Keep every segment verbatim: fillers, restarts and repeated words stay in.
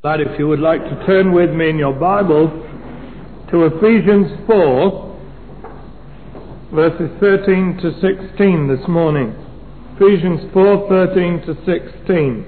That if you would like to turn with me in your Bible to Ephesians four, verses thirteen to sixteen this morning. Ephesians four, thirteen to sixteen.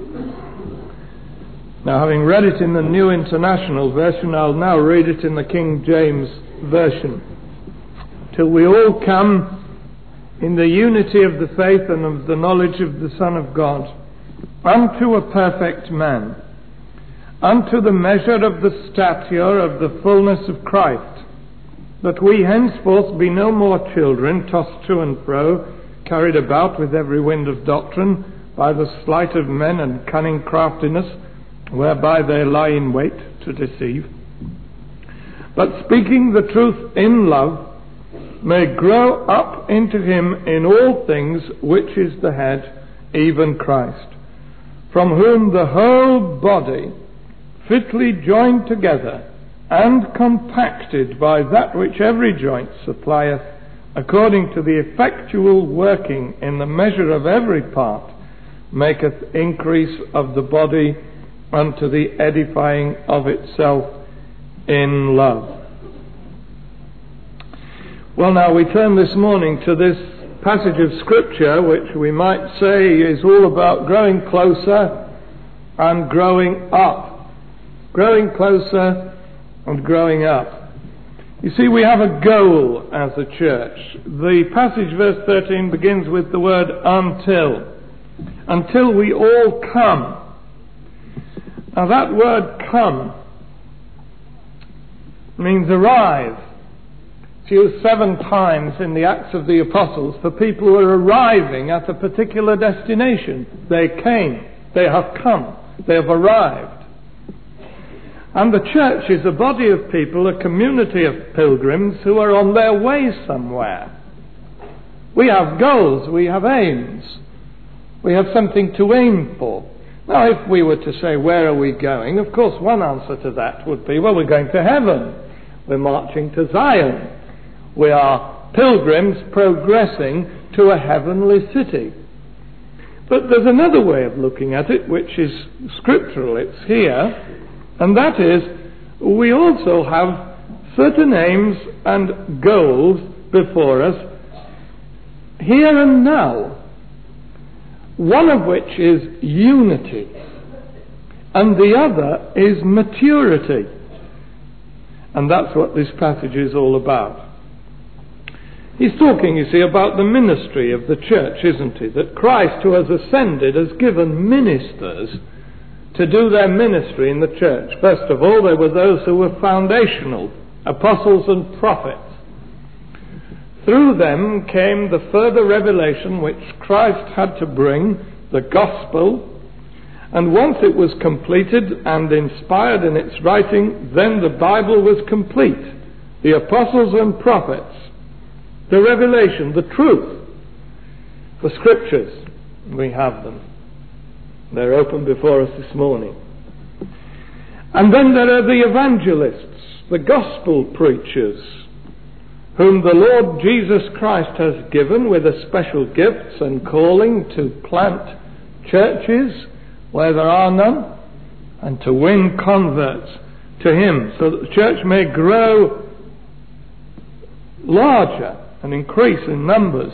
Now, having read it in the New International Version, I'll now read it in the King James Version. Till we all come in the unity of the faith and of the knowledge of the Son of God, unto a perfect man, unto the measure of the stature of the fullness of Christ, that we henceforth be no more children, tossed to and fro, carried about with every wind of doctrine, by the sleight of men and cunning craftiness, whereby they lie in wait to deceive, but speaking the truth in love, may grow up into him in all things which is the head, even Christ, from whom the whole body, fitly joined together and compacted by that which every joint supplieth, according to the effectual working in the measure of every part, maketh increase of the body unto the edifying of itself in love. Well, now we turn this morning to this passage of Scripture, which we might say is all about growing closer and growing up. Growing closer and growing up. You see, we have a goal as a church. The passage, verse thirteen, begins with the word until. Until we all come. Now that word come means arrive. It's used seven times in the Acts of the Apostles for people who are arriving at a particular destination. They came. They have come. They have arrived. And the church is a body of people, a community of pilgrims who are on their way somewhere. We have goals, we have aims. We have something to aim for. Now, if we were to say, where are we going? Of course, one answer to that would be, well, we're going to heaven. We're marching to Zion. We are pilgrims progressing to a heavenly city. But there's another way of looking at it, which is scriptural. It's here. And that is, we also have certain aims and goals before us, here and now, one of which is unity, and the other is maturity. And that's what this passage is all about. He's talking, you see, about the ministry of the church, isn't he? That Christ, who has ascended, has given ministers to do their ministry in the church. First of all, there were those who were foundational, apostles and prophets. Through them came the further revelation which Christ had to bring, the gospel, and once it was completed and inspired in its writing, then the Bible was complete. The apostles and prophets, the revelation, the truth, the scriptures, we have them. They're open before us this morning. And then there are the evangelists, the gospel preachers, whom the Lord Jesus Christ has given with a special gifts and calling to plant churches where there are none, and to win converts to Him, so that the church may grow larger and increase in numbers.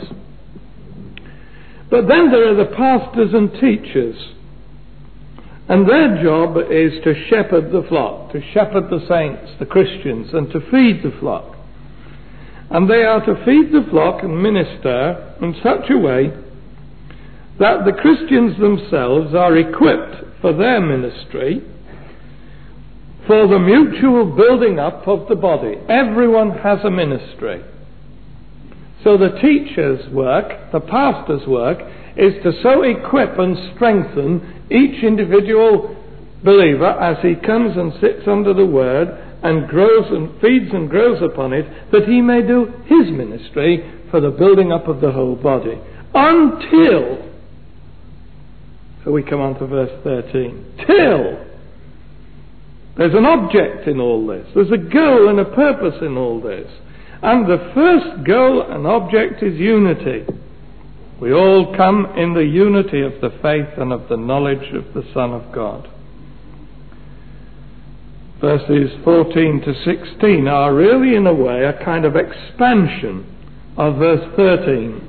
But then there are the pastors and teachers. And their job is to shepherd the flock, to shepherd the saints, the Christians, and to feed the flock. And they are to feed the flock and minister in such a way that the Christians themselves are equipped for their ministry, for the mutual building up of the body. Everyone has a ministry. So the teacher's work, the pastor's work, is to so equip and strengthen each individual believer as he comes and sits under the Word and grows and feeds and grows upon it, that he may do his ministry for the building up of the whole body. Until, so we come on to verse thirteen, till there's an object in all this. There's a goal and a purpose in all this. And the first goal and object is unity. We all come in the unity of the faith and of the knowledge of the Son of God. verses fourteen to sixteen, are really in a way a kind of expansion of verse thirteen.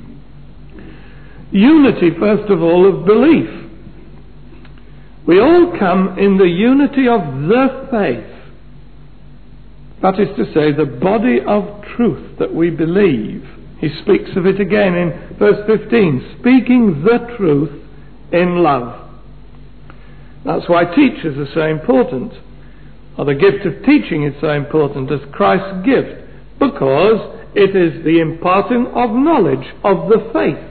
Unity, first of all, of belief. We all come in the unity of the faith. That is to say, the body of truth that we believe. He speaks of it again in verse fifteen, speaking the truth in love. That's why teachers are so important, or the gift of teaching is so important as Christ's gift, because it is the imparting of knowledge of the faith.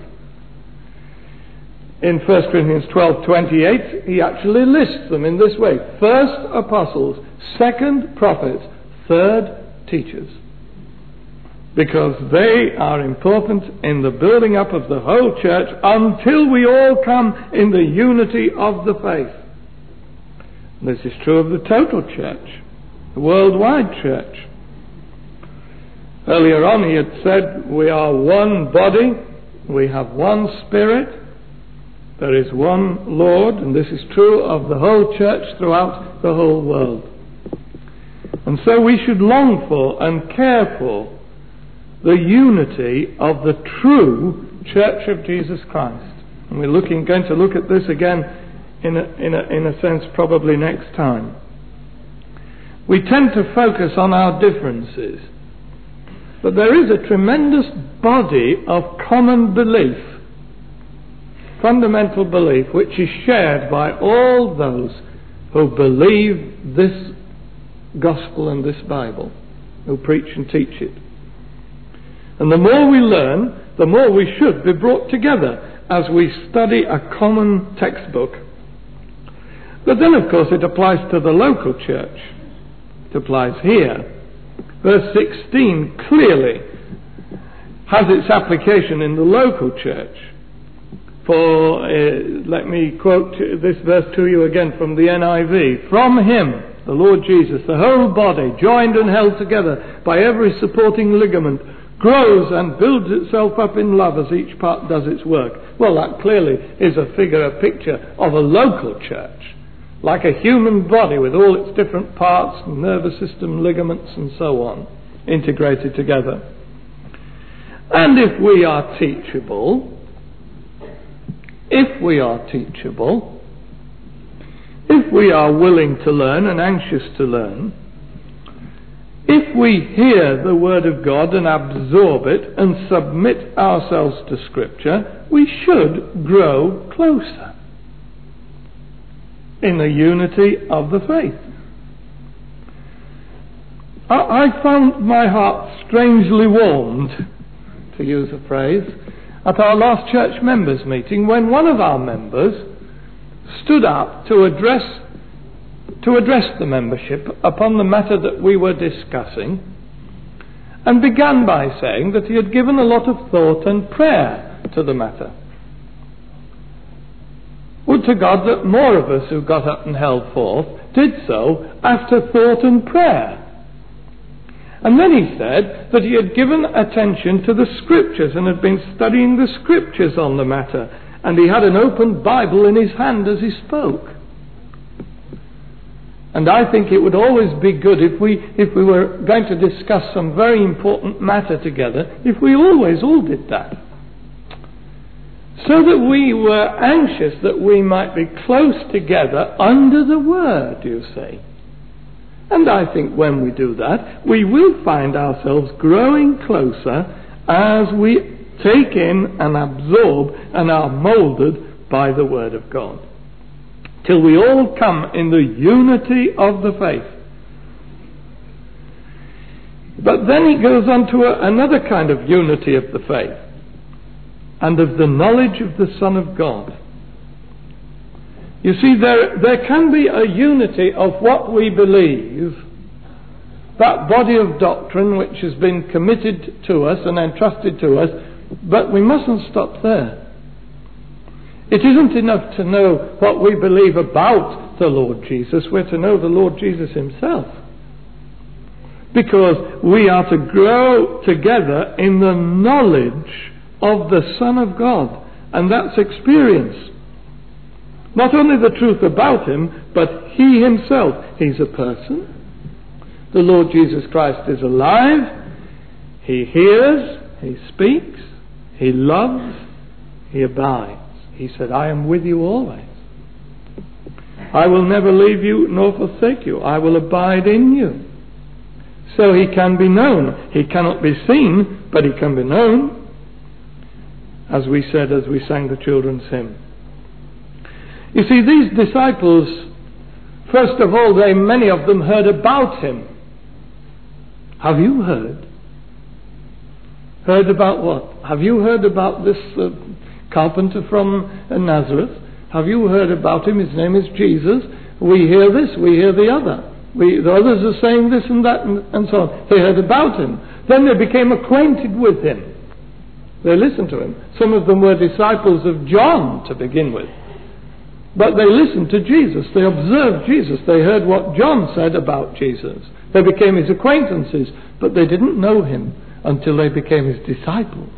In First Corinthians twelve twenty-eight, he actually lists them in this way: first apostles, second prophets, third teachers. Because they are important in the building up of the whole church until we all come in the unity of the faith. This is true of the total church, the worldwide church. Earlier on he had said we are one body, we have one Spirit, there is one Lord, and this is true of the whole church throughout the whole world. And so we should long for and care for the unity of the true Church of Jesus Christ. And we're looking, going to look at this again in a, in a, in a sense probably next time. We tend to focus on our differences, but there is a tremendous body of common belief, fundamental belief, which is shared by all those who believe this gospel and this Bible, who preach and teach it. And the more we learn, the more we should be brought together as we study a common textbook. But then, of course, it applies to the local church. It applies here. Verse sixteen clearly has its application in the local church. For, uh, let me quote this verse to you again from the N I V. From him, the Lord Jesus, the whole body, joined and held together by every supporting ligament, grows and builds itself up in love as each part does its work. Well, that clearly is a figure, a picture of a local church, like a human body with all its different parts, nervous system, ligaments and so on, integrated together. And if we are teachable, if we are teachable, if we are willing to learn and anxious to learn, if we hear the Word of God and absorb it and submit ourselves to Scripture, we should grow closer in the unity of the faith. I, I found my heart strangely warmed, to use a phrase, at our last church members' meeting when one of our members stood up to address to address the membership upon the matter that we were discussing, and began by saying that he had given a lot of thought and prayer to the matter. Would to God that more of us who got up and held forth did so after thought and prayer. And then he said that he had given attention to the Scriptures and had been studying the Scriptures on the matter, and he had an open Bible in his hand as he spoke. And I think it would always be good if we if we were going to discuss some very important matter together, if we always all did that. So that we were anxious that we might be close together under the Word, you see. And I think when we do that, we will find ourselves growing closer as we take in and absorb and are moulded by the Word of God, till we all come in the unity of the faith. But then he goes on to a, another kind of unity of the faith, and of the knowledge of the Son of God. You see, there, there can be a unity of what we believe, that body of doctrine which has been committed to us and entrusted to us, but we mustn't stop there. It isn't enough to know what we believe about the Lord Jesus. We're to know the Lord Jesus himself. Because we are to grow together in the knowledge of the Son of God. And that's experience. Not only the truth about him, but he himself. He's a person. The Lord Jesus Christ is alive. He hears, he speaks, he loves, he abides. He said, I am with you always. I will never leave you nor forsake you. I will abide in you. So he can be known. He cannot be seen, but he can be known, as we said as we sang the children's hymn. You see, these disciples, first of all, they, many of them heard about him. Have you heard? Heard about what? Have you heard about this uh, carpenter from uh, Nazareth? Have you heard about him? His name is Jesus. We hear this, we hear the other. We, the others are saying this and that and, and so on. They heard about him. Then they became acquainted with him. They listened to him. Some of them were disciples of John to begin with. But they listened to Jesus. They observed Jesus. They heard what John said about Jesus. They became his acquaintances, but they didn't know him until they became his disciples.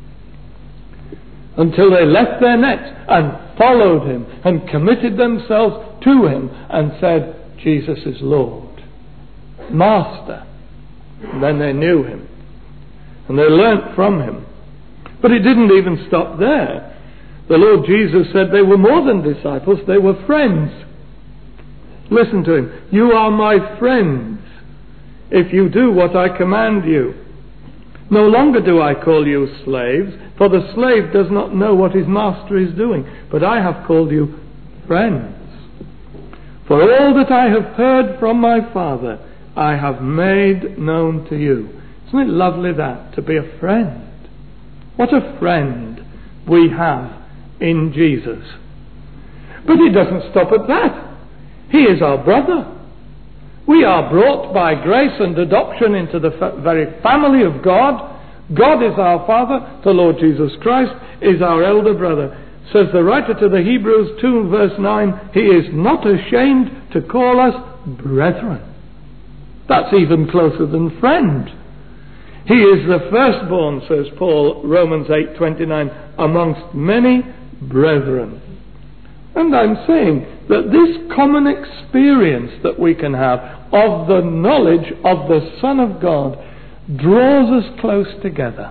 Until they left their nets and followed him and committed themselves to him and said, Jesus is Lord, Master. And then they knew him. And they learnt from him. But it didn't even stop there. The Lord Jesus said they were more than disciples, they were friends. Listen to him. You are my friends if you do what I command you. No longer do I call you slaves, for the slave does not know what his master is doing, but I have called you friends. For all that I have heard from my Father, I have made known to you. Isn't it lovely that, to be a friend? What a friend we have in Jesus. But he doesn't stop at that. He is our brother. We are brought by grace and adoption into the fa- very family of God. God is our Father. The Lord Jesus Christ is our elder brother. Says the writer to the Hebrews two verse nine, he is not ashamed to call us brethren. That's even closer than friend. He is the firstborn, says Paul, Romans eight twenty-nine, amongst many brethren. And I'm saying that this common experience that we can have of the knowledge of the Son of God draws us close together.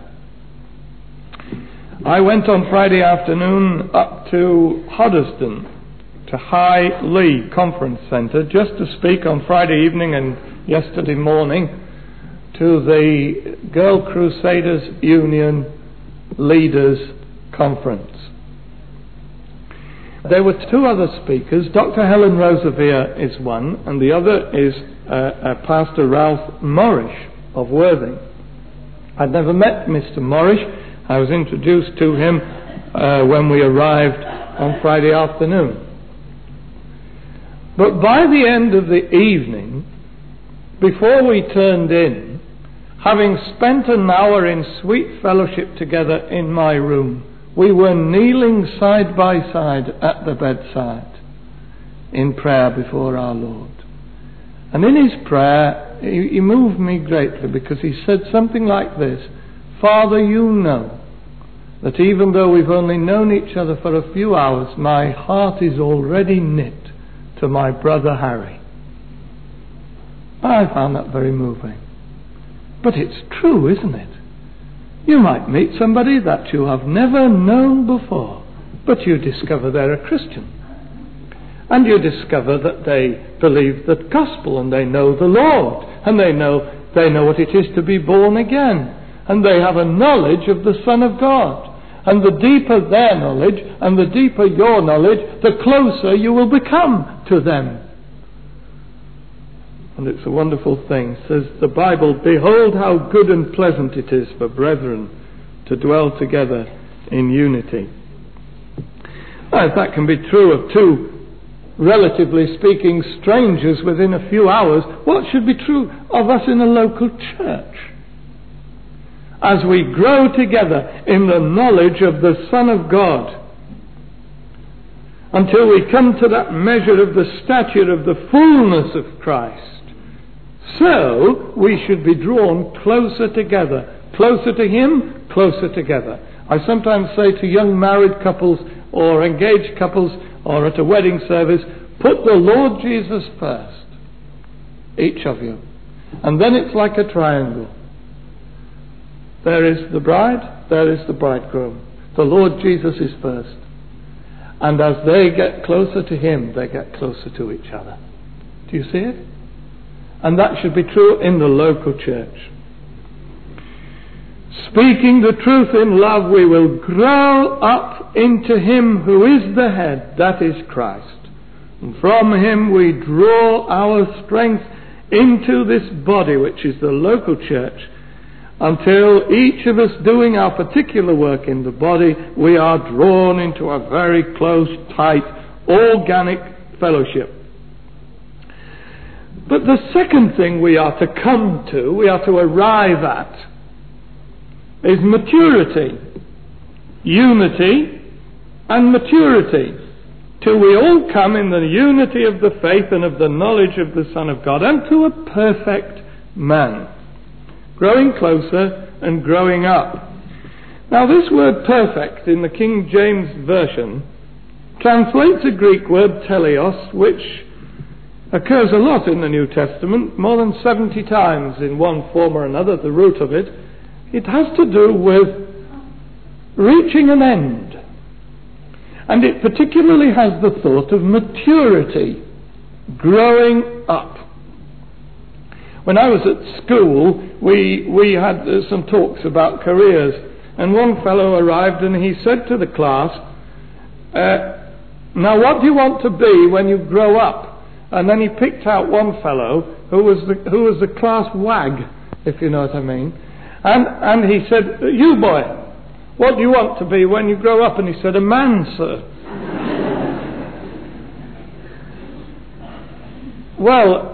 I went on Friday afternoon up to Hoddesdon, to High Lee Conference Centre, just to speak on Friday evening and yesterday morning to the Girl Crusaders Union Leaders Conference. There were two other speakers. Doctor Helen Roseveare is one, and the other is uh, uh, Pastor Ralph Morrish of Worthing. I'd never met Mister Morrish. I was introduced to him uh, when we arrived on Friday afternoon. But by the end of the evening, before we turned in, having spent an hour in sweet fellowship together in my room, we were kneeling side by side at the bedside in prayer before our Lord. And in his prayer, he, he moved me greatly because he said something like this: Father, you know that even though we've only known each other for a few hours, my heart is already knit to my brother Harry. I found that very moving. But it's true, isn't it? You might meet somebody that you have never known before, but you discover they're a Christian. And you discover that they believe the gospel and they know the Lord, and they know they know what it is to be born again, and they have a knowledge of the Son of God. And the deeper their knowledge and the deeper your knowledge, the closer you will become to them. And it's a wonderful thing. Says the Bible, behold how good and pleasant it is for brethren to dwell together in unity. Now, if that can be true of two, relatively speaking, strangers within a few hours, what should be true of us in a local church? As we grow together in the knowledge of the Son of God, until we come to that measure of the stature of the fullness of Christ, so we should be drawn closer together, closer to Him, closer together. I sometimes say to young married couples or engaged couples, or at a wedding service, put the Lord Jesus first, each of you. And then it's like a triangle. There is the bride, there is the bridegroom. The Lord Jesus is first. And as they get closer to Him, they get closer to each other. Do you see it? And that should be true in the local church. Speaking the truth in love, we will grow up into Him who is the head, that is Christ. And from Him we draw our strength into this body, which is the local church, until each of us doing our particular work in the body, we are drawn into a very close, tight, organic fellowship. But the second thing we are to come to, we are to arrive at, is maturity. Unity and maturity. Till we all come in the unity of the faith and of the knowledge of the Son of God, unto a perfect man. Growing closer and growing up. Now this word perfect in the King James Version translates a Greek word teleos, which occurs a lot in the New Testament, more than seventy times in one form or another, the root of it. It has to do with reaching an end. And it particularly has the thought of maturity, growing up. When I was at school, we we had uh, some talks about careers, and one fellow arrived and he said to the class, uh, now what do you want to be when you grow up? And then he picked out one fellow who was the, who was the class wag, if you know what I mean. And, and he said, you boy, what do you want to be when you grow up? And he said, a man, sir. Well,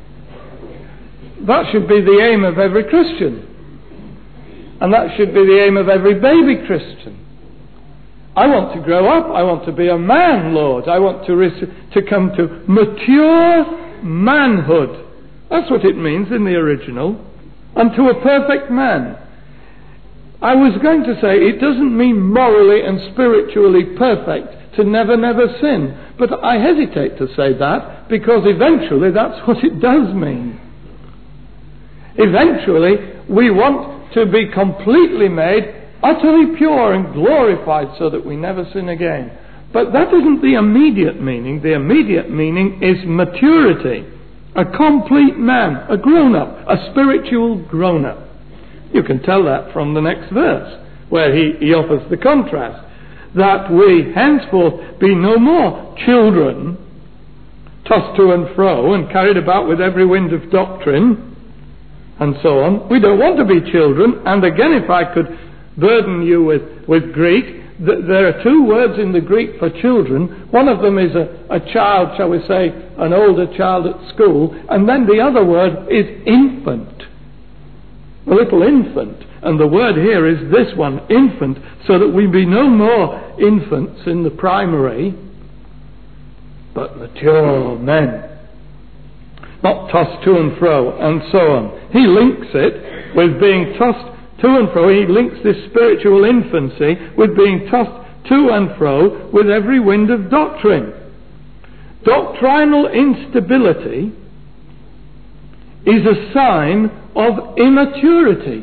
that should be the aim of every Christian. And that should be the aim of every baby Christian. I want to grow up. I want to be a man, Lord. I want to, rec- to come to mature manhood. That's what it means in the original. Unto a perfect man. I was going to say it doesn't mean morally and spiritually perfect to never, never sin. But I hesitate to say that because eventually that's what it does mean. Eventually we want to be completely made utterly pure and glorified so that we never sin again. But that isn't the immediate meaning. The immediate meaning is maturity. A complete man, a grown-up, a spiritual grown-up. You can tell that from the next verse, where he, he offers the contrast. That we henceforth be no more children, tossed to and fro and carried about with every wind of doctrine, and so on. We don't want to be children. And again, if I could burden you with, with Greek, th- there are two words in the Greek for children. One of them is a, a child, shall we say, an older child at school, and then the other word is infant. A little infant. And the word here is this one, infant, so that we be no more infants in the primary, but mature men. Not tossed to and fro, and so on. He links it with being tossed to and fro. He links this spiritual infancy with being tossed to and fro with every wind of doctrine. Doctrinal instability is a sign of immaturity.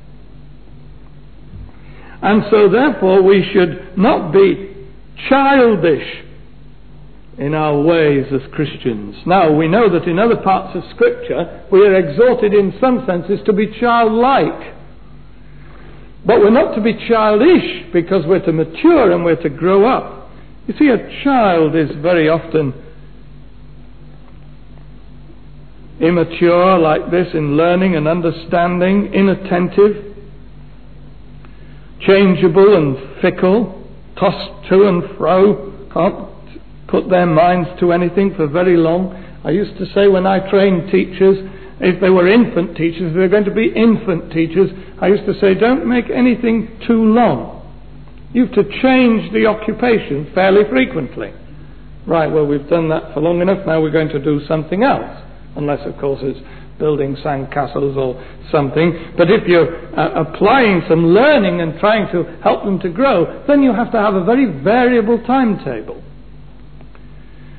And so therefore we should not be childish in our ways as Christians. Now we know that in other parts of Scripture we are exhorted in some senses to be childlike. But we're not to be childish because we're to mature and we're to grow up. You see, a child is very often immature like this in learning and understanding, inattentive, changeable and fickle, tossed to and fro, can't put their minds to anything for very long. I used to say when I trained teachers, if they were infant teachers, if they were going to be infant teachers, I used to say, don't make anything too long. You have to change the occupation fairly frequently. Right, well, we've done that for long enough, now we're going to do something else. Unless, of course, it's building sandcastles or something. But if you're uh, applying some learning and trying to help them to grow, then you have to have a very variable timetable.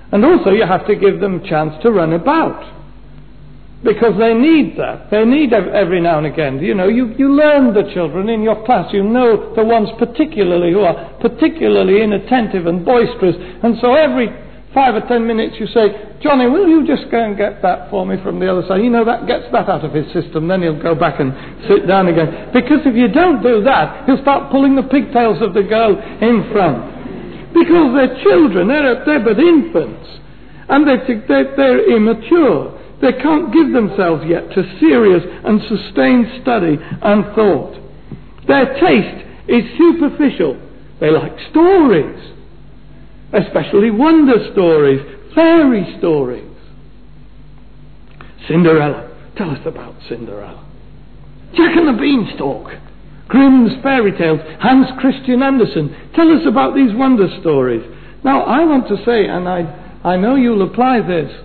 And also you have to give them a chance to run about. Because they need that. They need every now and again. You know, you, you learn the children in your class. You know the ones particularly who are particularly inattentive and boisterous. And so every five or ten minutes you say, Johnny, will you just go and get that for me from the other side? You know, that gets that out of his system. Then he'll go back and sit down again. Because if you don't do that, he'll start pulling the pigtails of the girl in front. Because they're children. They're, they're but infants. And they're, they're, they're immature. They can't give themselves yet to serious and sustained study and thought. Their taste is superficial. They like stories, especially wonder stories, fairy stories. Cinderella. Tell us about Cinderella. Jack and the Beanstalk. Grimm's Fairy Tales. Hans Christian Andersen. Tell us about these wonder stories. Now, I want to say, and I, I know you'll apply this,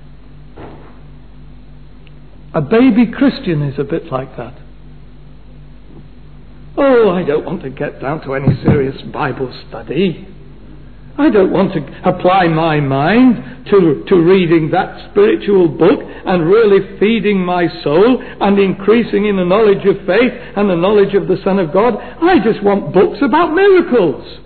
a baby Christian is a bit like that. Oh, I don't want to get down to any serious Bible study. I don't want to apply my mind to, to reading that spiritual book and really feeding my soul and increasing in the knowledge of faith and the knowledge of the Son of God. I just want books about miracles.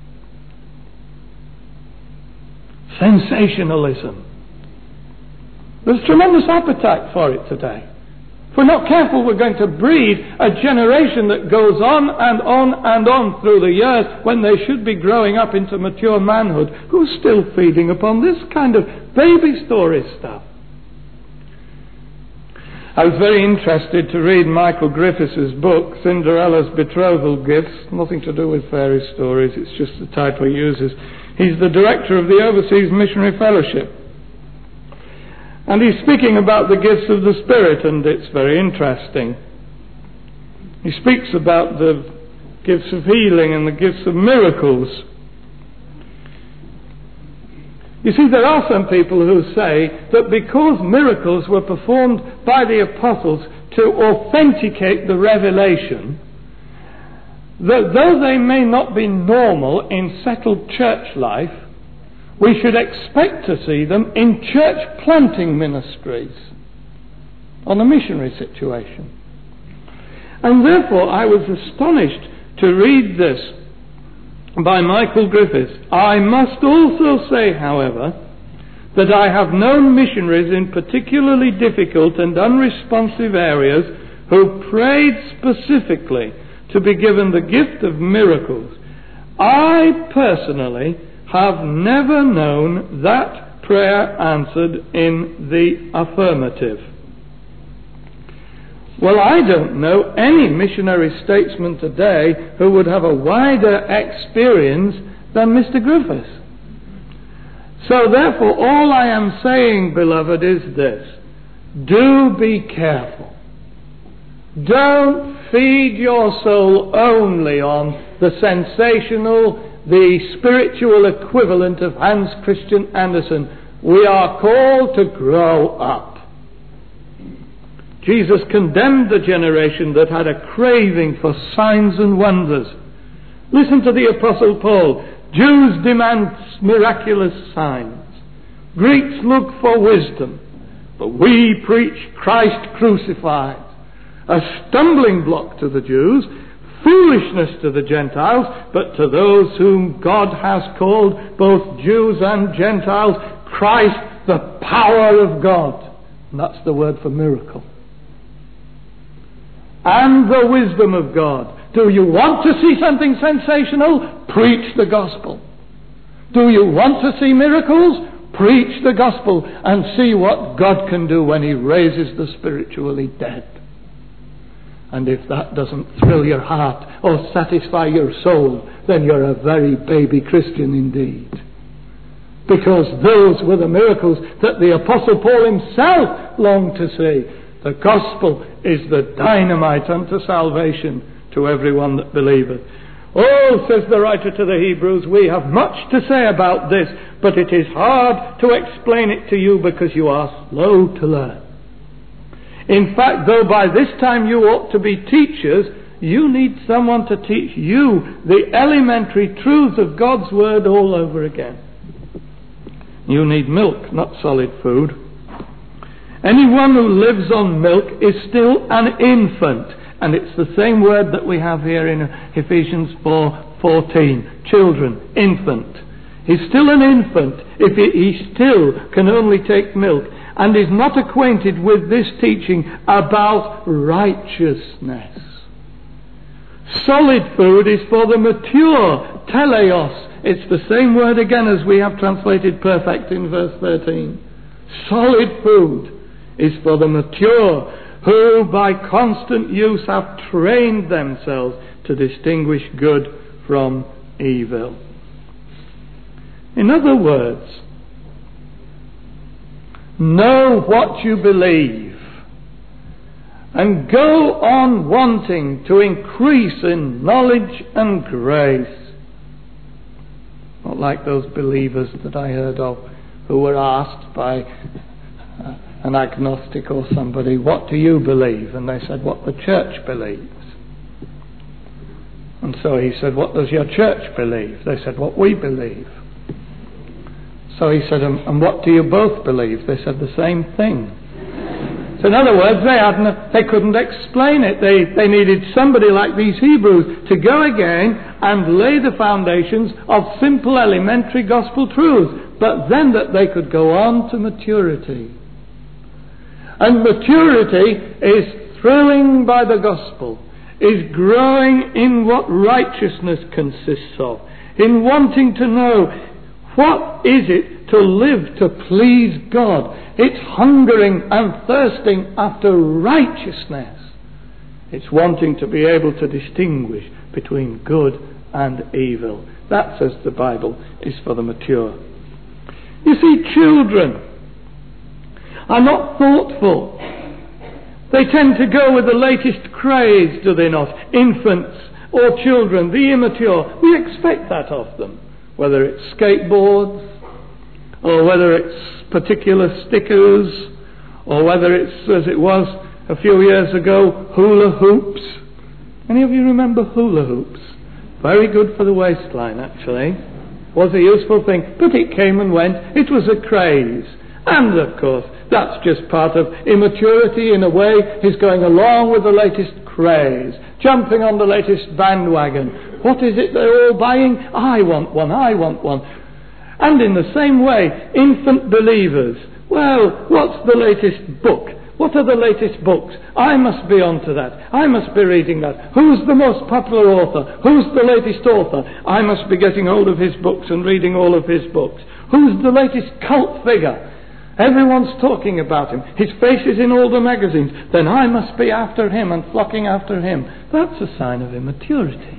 Sensationalism. There's tremendous appetite for it today. If we're not careful, we're going to breed a generation that goes on and on and on through the years when they should be growing up into mature manhood, who's still feeding upon this kind of baby story stuff. I was very interested to read Michael Griffiths' book, Cinderella's Betrothal Gifts. Nothing to do with fairy stories, it's just the title he uses. He's the director of the Overseas Missionary Fellowship. And he's speaking about the gifts of the Spirit, and it's very interesting. He speaks about the gifts of healing and the gifts of miracles. You see, there are some people who say that because miracles were performed by the apostles to authenticate the revelation, that though they may not be normal in settled church life, we should expect to see them in church planting ministries on a missionary situation. And therefore I was astonished to read this by Michael Griffiths. I must also say, however, that I have known missionaries in particularly difficult and unresponsive areas who prayed specifically to be given the gift of miracles. I personally have never known that prayer answered in the affirmative. Well, I don't know any missionary statesman today who would have a wider experience than Mister Griffiths. So therefore, all I am saying, beloved, is this. Do be careful. Don't feed your soul only on the sensational, the spiritual equivalent of Hans Christian Andersen. We are called to grow up. Jesus condemned the generation that had a craving for signs and wonders. Listen to the Apostle Paul. Jews demand miraculous signs. Greeks look for wisdom. But we preach Christ crucified. A stumbling block to the Jews, foolishness to the Gentiles, but to those whom God has called, both Jews and Gentiles, Christ, the power of God. And that's the word for miracle. And the wisdom of God. Do you want to see something sensational? Preach the gospel. Do you want to see miracles? Preach the gospel and see what God can do when He raises the spiritually dead. And if that doesn't thrill your heart or satisfy your soul, then you're a very baby Christian indeed. Because those were the miracles that the Apostle Paul himself longed to see. The gospel is the dynamite unto salvation to everyone that believeth. Oh, says the writer to the Hebrews, we have much to say about this, but it is hard to explain it to you because you are slow to learn. In fact, though by this time you ought to be teachers, you need someone to teach you the elementary truths of God's Word all over again. You need milk, not solid food. Anyone who lives on milk is still an infant. And it's the same word that we have here in Ephesians four fourteen. Children, infant. He's still an infant if he, he still can only take milk and is not acquainted with this teaching about righteousness. Solid food is for the mature, teleos. It's the same word again as we have translated perfect in verse thirteen. Solid food is for the mature, who by constant use have trained themselves to distinguish good from evil. In other words, know what you believe and go on wanting to increase in knowledge and grace. Not like those believers that I heard of who were asked by uh, an agnostic or somebody, what do you believe? And they said, what the church believes. And so he said, what does your church believe? They said, what we believe. So he said, and, and what do you both believe? They said the same thing. So in other words, they hadn't, they couldn't explain it. They, they needed somebody like these Hebrews to go again and lay the foundations of simple elementary gospel truths, but then that they could go on to maturity. And maturity is thrilling by the gospel, is growing in what righteousness consists of, in wanting to know what is it to live to please God. It's hungering and thirsting after righteousness. It's wanting to be able to distinguish between good and evil. That, says the Bible, is for the mature. You see, children are not thoughtful. They tend to go with the latest craze, do they not? Infants or children, the immature, we expect that of them. Whether it's skateboards, or whether it's particular stickers, or whether it's, as it was a few years ago, hula hoops. Any of you remember hula hoops? Very good for the waistline, actually. Was a useful thing, but it came and went. It was a craze. And, of course, that's just part of immaturity in a way. He's going along with the latest craze, jumping on the latest bandwagon. What is it they're all buying? I want one, I want one. And in the same way, infant believers. Well, what's the latest book? What are the latest books? I must be on to that. I must be reading that. Who's the most popular author? Who's the latest author? I must be getting hold of his books and reading all of his books. Who's the latest cult figure? Everyone's talking about him. His face is in all the magazines. Then I must be after him and flocking after him. That's a sign of immaturity.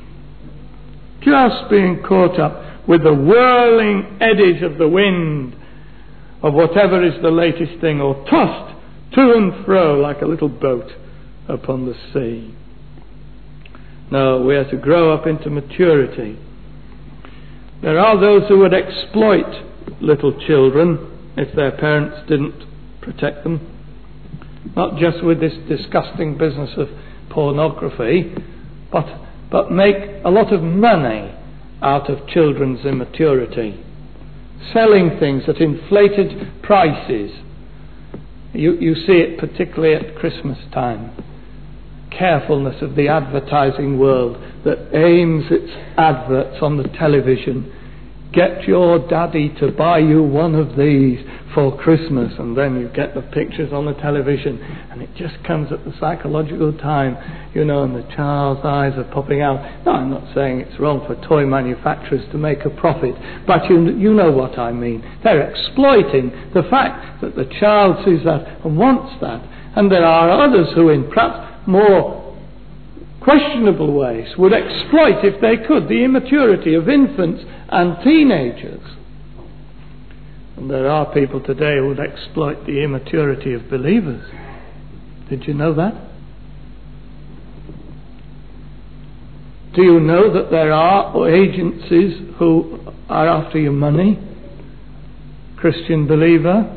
Just being caught up with the whirling eddies of the wind of whatever is the latest thing, or tossed to and fro like a little boat upon the sea. No, we are to grow up into maturity. There are those who would exploit little children if their parents didn't protect them. Not just with this disgusting business of pornography, but, but make a lot of money out of children's immaturity. Selling things at inflated prices. You, you see it particularly at Christmas time. Carefulness of the advertising world that aims its adverts on the television. Get your daddy to buy you one of these for Christmas, and then you get the pictures on the television, and it just comes at the psychological time, you know, and the child's eyes are popping out. No, I'm not saying it's wrong for toy manufacturers to make a profit, but you, you know what I mean. They're exploiting the fact that the child sees that and wants that, and there are others who, in perhaps more questionable ways, would exploit, if they could, the immaturity of infants and teenagers. And there are people today who would exploit the immaturity of believers. Did you know that? Do you know that there are agencies who are after your money? Christian believer.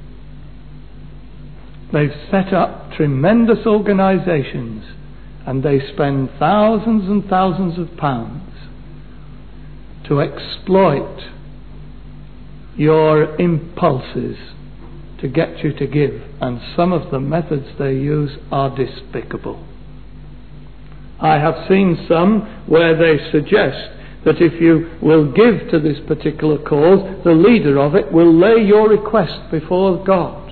They've set up tremendous organizations, and they spend thousands and thousands of pounds to exploit your impulses to get you to give. And some of the methods they use are despicable. I have seen some where they suggest that if you will give to this particular cause, the leader of it will lay your request before God.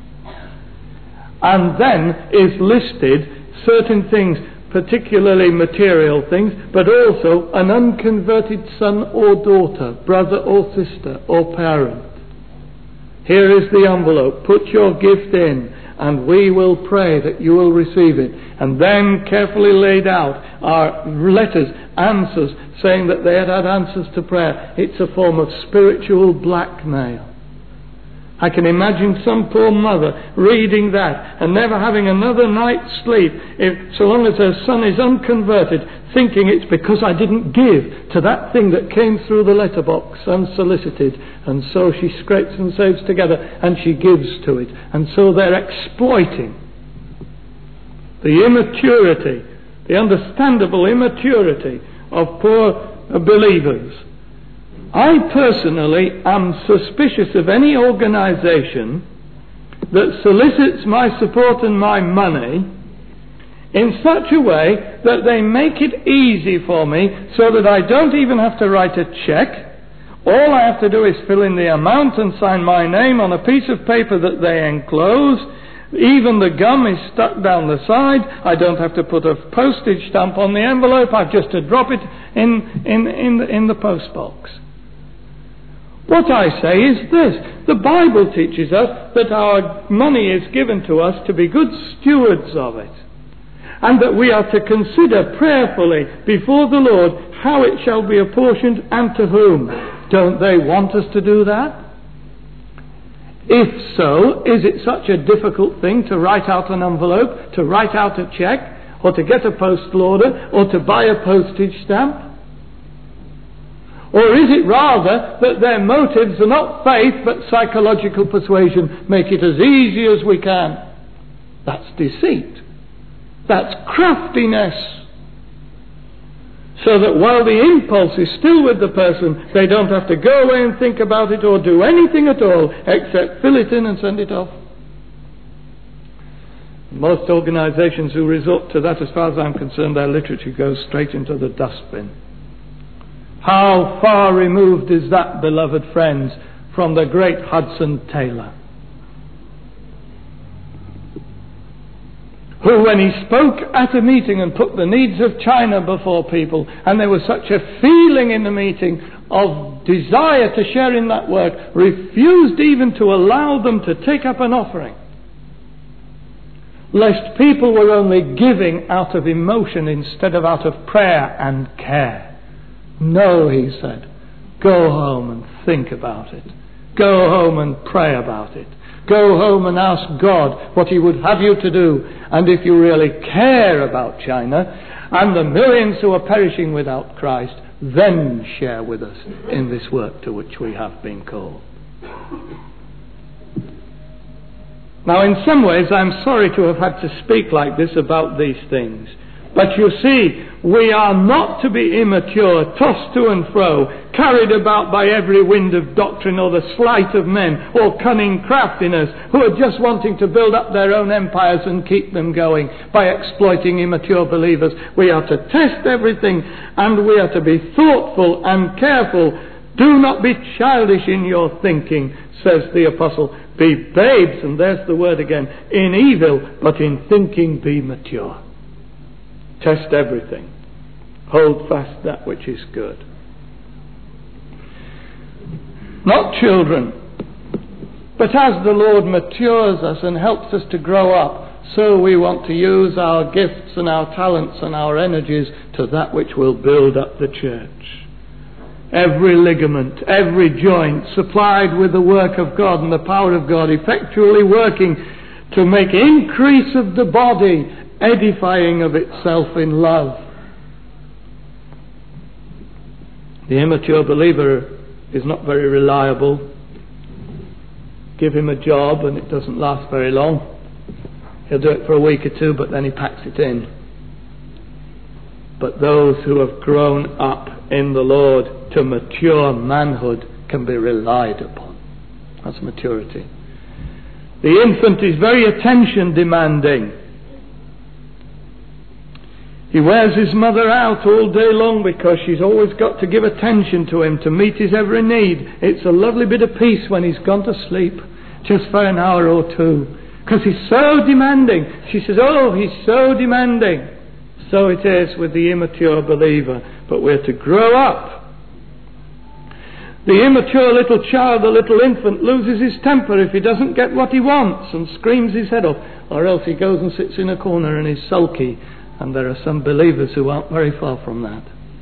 And then is listed certain things, particularly material things, but also an unconverted son or daughter, brother or sister or parent. Here is the envelope. Put your gift in, and we will pray that you will receive it. And then carefully laid out are letters, answers, saying that they had had answers to prayer. It's a form of spiritual blackmail. I can imagine some poor mother reading that and never having another night's sleep, if, so long as her son is unconverted, thinking it's because I didn't give to that thing that came through the letterbox unsolicited. And so she scrapes and saves together and she gives to it. And so they're exploiting the immaturity, the understandable immaturity of poor believers. I personally am suspicious of any organisation that solicits my support and my money in such a way that they make it easy for me so that I don't even have to write a cheque. All I have to do is fill in the amount and sign my name on a piece of paper that they enclose. Even the gum is stuck down the side. I don't have to put a postage stamp on the envelope. I've just to drop it in, in, in, the, in the post box. What I say is this: the Bible teaches us that our money is given to us to be good stewards of it, and that we are to consider prayerfully before the Lord how it shall be apportioned and to whom. Don't they want us to do that? If so, is it such a difficult thing to write out an envelope, to write out a cheque, or to get a postal order, or to buy a postage stamp? Or is it rather that their motives are not faith but psychological persuasion? Make it as easy as we can. That's deceit. That's craftiness. So that while the impulse is still with the person, they don't have to go away and think about it or do anything at all except fill it in and send it off. Most organisations who resort to that, as far as I'm concerned, their literature goes straight into the dustbin. How far removed is that, beloved friends, from the great Hudson Taylor, who, when he spoke at a meeting and put the needs of China before people, and there was such a feeling in the meeting of desire to share in that work, refused even to allow them to take up an offering, lest people were only giving out of emotion instead of out of prayer and care. No, he said, go home and think about it. Go home and pray about it. Go home and ask God what he would have you to do. And if you really care about China and the millions who are perishing without Christ, then share with us in this work to which we have been called. Now, in some ways, I'm sorry to have had to speak like this about these things. But you see, we are not to be immature, tossed to and fro, carried about by every wind of doctrine or the sleight of men or cunning craftiness who are just wanting to build up their own empires and keep them going by exploiting immature believers. We are to test everything, and we are to be thoughtful and careful. Do not be childish in your thinking, says the apostle. Be babes, and there's the word again, in evil, but in thinking be mature. Test everything. Hold fast that which is good. Not children, but as the Lord matures us and helps us to grow up, so we want to use our gifts and our talents and our energies to that which will build up the church. Every ligament, every joint supplied with the work of God and the power of God, effectually working to make increase of the body, edifying of itself in love. The immature believer is not very reliable. Give him a job and it doesn't last very long. He'll do it for a week or two, but then he packs it in. But those who have grown up in the Lord to mature manhood can be relied upon. That's maturity. The infant is very attention demanding. He wears his mother out all day long because she's always got to give attention to him to meet his every need. It's a lovely bit of peace when he's gone to sleep, just for an hour or two, because he's so demanding. She says, oh, he's so demanding. So it is with the immature believer. But we're to grow up. The immature little child, the little infant, loses his temper if he doesn't get what he wants and screams his head off, or else he goes and sits in a corner and is sulky. And there are some believers who aren't very far from that.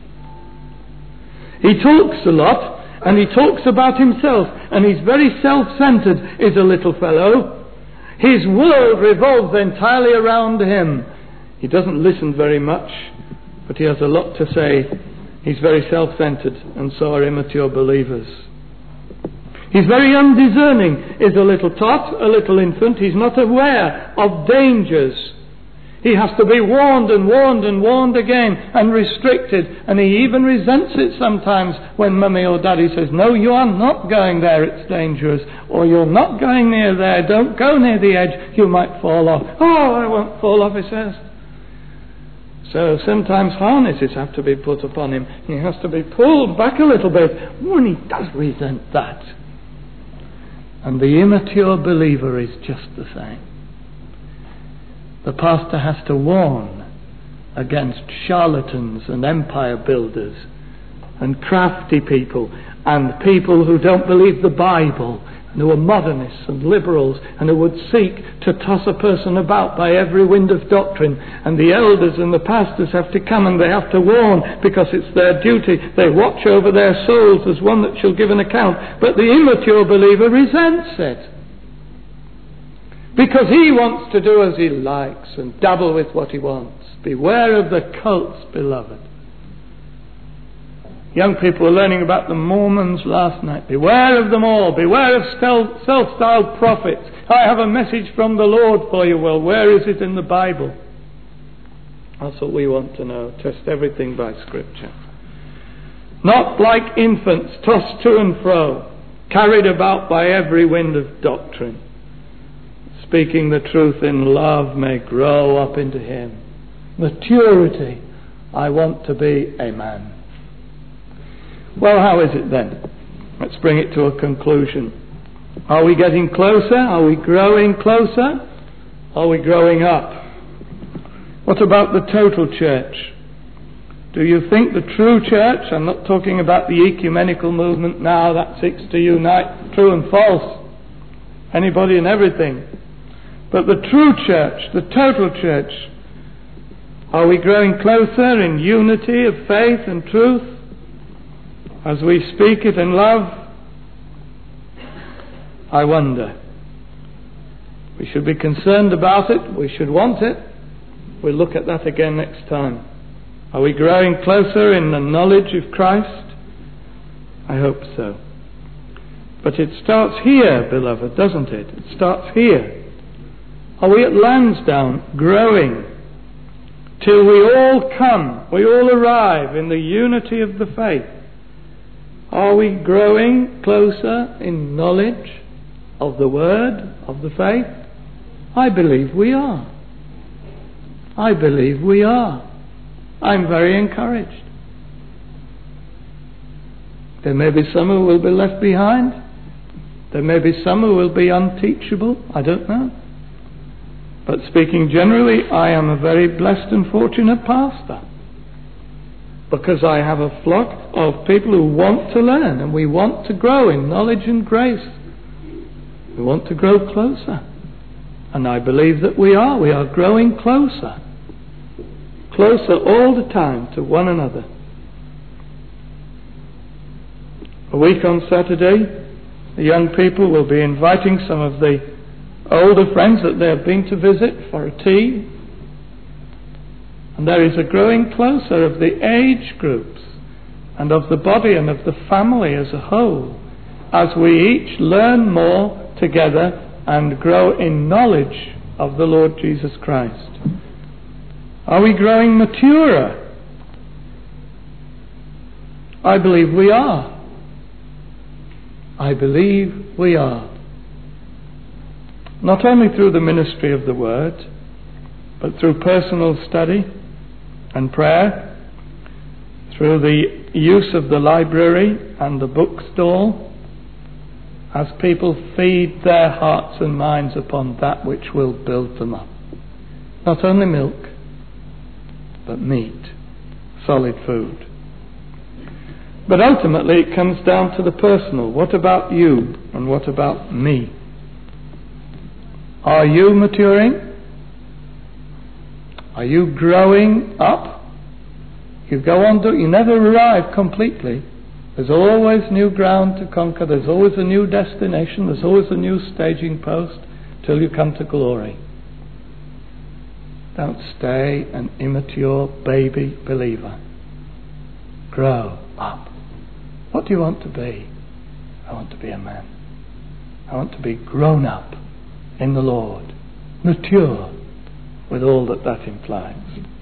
He talks a lot, and he talks about himself, and he's very self-centered, is a little fellow. His world revolves entirely around him. He doesn't listen very much, but he has a lot to say. He's very self-centered, and so are immature believers. He's very undiscerning, is a little tot, a little infant. He's not aware of dangers. He has to be warned and warned and warned again and restricted. And he even resents it sometimes when mummy or daddy says, no, you are not going there, it's dangerous. Or you're not going near there, don't go near the edge, you might fall off. Oh, I won't fall off, he says. So sometimes harnesses have to be put upon him. He has to be pulled back a little bit when he does resent that. And the immature believer is just the same. The pastor has to warn against charlatans and empire builders and crafty people and people who don't believe the Bible and who are modernists and liberals and who would seek to toss a person about by every wind of doctrine. And the elders and the pastors have to come and they have to warn because it's their duty. They watch over their souls as one that shall give an account. But the immature believer resents it, because he wants to do as he likes and dabble with what he wants. Beware of the cults, beloved. Young people were learning about the Mormons last night. Beware of them all. Beware of self-styled prophets. I have a message from the Lord for you. Well, where is it in the Bible? That's what we want to know. Test everything by Scripture. Not like infants, tossed to and fro, carried about by every wind of doctrine. Speaking the truth in love may grow up into him. Maturity. I want to be a man. Well, how is it then? Let's bring it to a conclusion. Are we getting closer? Are we growing closer? Are we growing up? What about the total church? Do you think the true church, I'm not talking about the ecumenical movement now that seeks to unite true and false, anybody and everything, but the true church, the total church, are we growing closer in unity of faith and truth as we speak it in love? I wonder. We should be concerned about it. We should want it. We'll look at that again next time. Are we growing closer in the knowledge of Christ? I hope so. But it starts here, beloved, doesn't it? It starts here. Are we at Lansdowne growing till we all come, we all arrive in the unity of the faith? Are we growing closer in knowledge of the Word, of the faith? I believe we are. I believe we are. I'm very encouraged. There may be some who will be left behind. There may be some who will be unteachable. I don't know. But speaking generally, I am a very blessed and fortunate pastor, because I have a flock of people who want to learn, and we want to grow in knowledge and grace. We want to grow closer. And I believe that we are. We are growing closer. Closer all the time to one another. A week on Saturday, the young people will be inviting some of the older friends that they have been to visit for a tea. And there is a growing closer of the age groups and of the body and of the family as a whole, as we each learn more together and grow in knowledge of the Lord Jesus Christ. Are we growing maturer? I believe we are. I believe we are. not only through the ministry of the Word, but through personal study and prayer, through the use of the library and the bookstall, as people feed their hearts and minds upon that which will build them up. Not only milk, but meat, solid food. But ultimately it comes down to the personal. What about you and what about me? Are you maturing? Are you growing up? You go on, do you never arrive completely. There's always new ground to conquer. There's always a new destination. There's always a new staging post till you come to glory. Don't stay an immature baby believer. Grow up. What do you want to be? I want to be a man. I want to be grown up in the Lord. Mature with all that that implies.